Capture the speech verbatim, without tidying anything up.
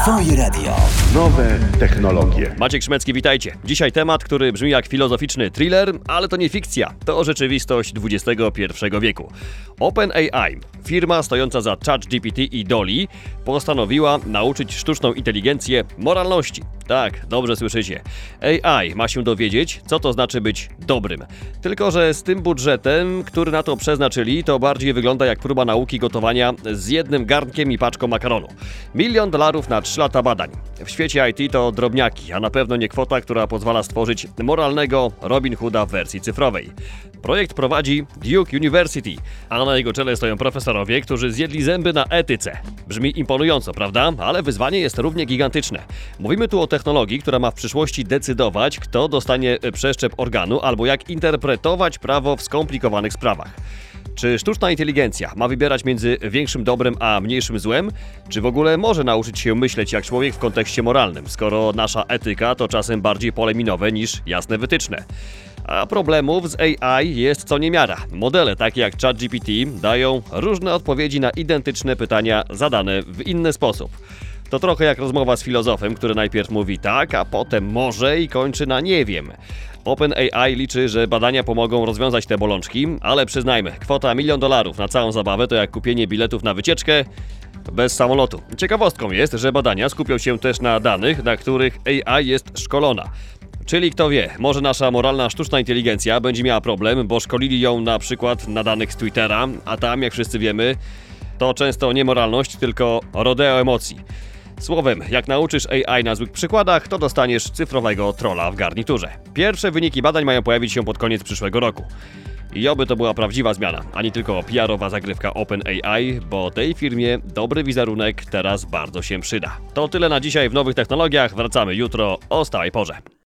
Twoje radio. Nowe technologie. Maciek Szmecki, witajcie. Dzisiaj temat, który brzmi jak filozoficzny thriller, ale to nie fikcja. To rzeczywistość dwudziestego pierwszego wieku. OpenAI, firma stojąca za ChatGPT i Dolly, postanowiła nauczyć sztuczną inteligencję moralności. Tak, dobrze słyszycie. A I ma się dowiedzieć, co to znaczy być dobrym. Tylko że z tym budżetem, który na to przeznaczyli, to bardziej wygląda jak próba nauki gotowania z jednym garnkiem i paczką makaronu. Milion dolarów na trzy lata badań. W świecie I T to drobniaki, a na pewno nie kwota, która pozwala stworzyć moralnego Robin Hooda w wersji cyfrowej. Projekt prowadzi Duke University, a na jego czele stoją profesorowie, którzy zjedli zęby na etyce. Brzmi imponująco, prawda? Ale wyzwanie jest równie gigantyczne. Mówimy tu o technologii, która ma w przyszłości decydować, kto dostanie przeszczep organu albo jak interpretować prawo w skomplikowanych sprawach. Czy sztuczna inteligencja ma wybierać między większym dobrem a mniejszym złem? Czy w ogóle może nauczyć się myśleć jak człowiek w kontekście moralnym, skoro nasza etyka to czasem bardziej pole minowe niż jasne wytyczne? A problemów z A I jest co niemiara. Modele takie jak ChatGPT dają różne odpowiedzi na identyczne pytania zadane w inny sposób. To trochę jak rozmowa z filozofem, który najpierw mówi tak, a potem może i kończy na nie wiem. OpenAI liczy, że badania pomogą rozwiązać te bolączki, ale przyznajmy, kwota milion dolarów na całą zabawę to jak kupienie biletów na wycieczkę bez samolotu. Ciekawostką jest, że badania skupią się też na danych, na których A I jest szkolona. Czyli kto wie, może nasza moralna sztuczna inteligencja będzie miała problem, bo szkolili ją na przykład na danych z Twittera, a tam, jak wszyscy wiemy, to często nie moralność, tylko rodeo emocji. Słowem, jak nauczysz A I na złych przykładach, to dostaniesz cyfrowego trolla w garniturze. Pierwsze wyniki badań mają pojawić się pod koniec przyszłego roku. I oby to była prawdziwa zmiana, a nie tylko P R-owa zagrywka OpenAI, bo tej firmie dobry wizerunek teraz bardzo się przyda. To tyle na dzisiaj w nowych technologiach, wracamy jutro o stałej porze.